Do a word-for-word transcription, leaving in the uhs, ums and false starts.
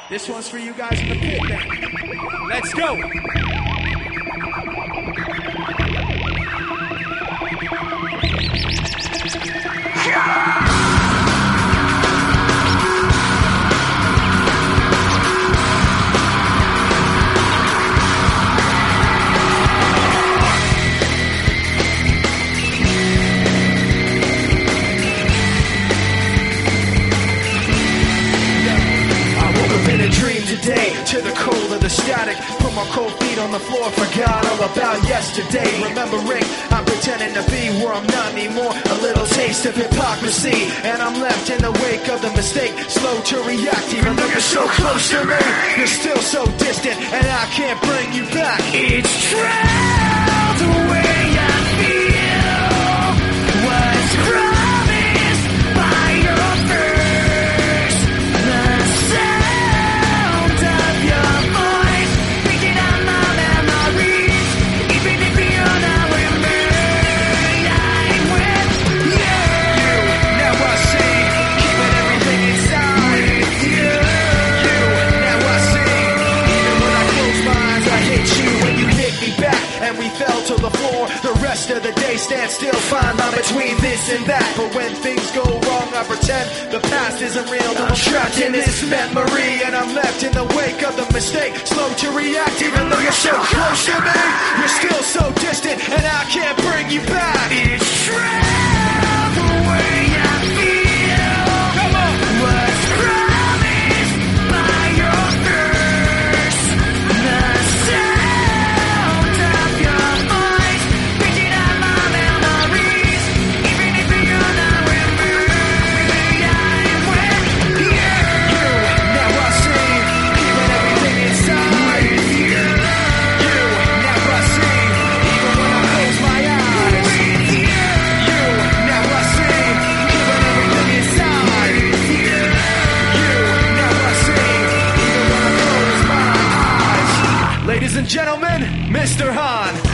This one's for you guys in the pit then. Let's go. To the cold of the static, put my cold feet on the floor, forgot all about yesterday. Remembering I'm pretending to be where I'm not anymore. A little taste of hypocrisy, and I'm left in the wake of the mistake, slow to react. Even though you're so close to me, you're still so distant, and I can't bring you back. It's true, the way I feel was promised by your first. The sound of your voice picking up my memories, even if you're not with me, I'm with you. Now I sing, keeping everything inside. With you, you. Now I sing, even when I close my eyes, I hit you when you hit me back, and we fell to the floor. The rest of the day stand still, fine line between this and that. But when things go wrong, I pretend the past isn't real. I'm trapped in this memory, and I'm left in the wake of the mistake, slow to react. Even though you're so close to me, you're still so distant, and I can't bring you back. It's true, the way I feel was promised by your curse. The sound of your voice picking up my memories, even if you're not with me, I'm with you. You, now I sing, keeping everything inside. With you, you, now I sing, even when I close my eyes. With you, you, now I sing, keeping everything inside. With you, you, now I sing, even when I close my eyes. Ladies and gentlemen, Mister Han.